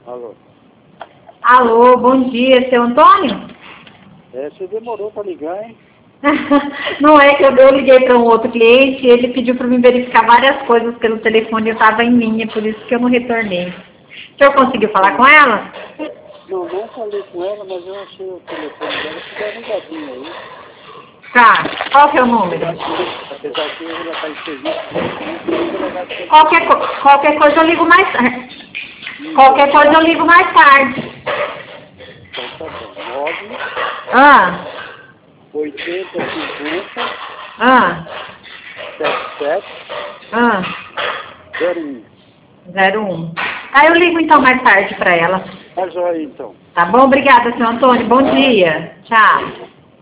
Alô? Alô, bom dia, seu Antônio? Você demorou para ligar, hein? Não é que eu liguei para um outro cliente e ele pediu para me verificar várias coisas pelo telefone, eu estava em linha, por isso que eu não retornei. O senhor conseguiu falar com ela? Não falei com ela, mas eu achei o telefone dela, se der ligadinho aí. Tá, qual que é o número? Apesar que ela está em serviço, Qualquer coisa eu ligo mais tarde. Qualquer coisa eu ligo mais tarde. Então tá bom. 9, Ah, 80, 50, ah, 77, ah, 01. 01. Aí eu ligo então mais tarde para ela. Tá joia, então. Tá bom? Obrigada, seu Antônio. Bom dia. Tchau.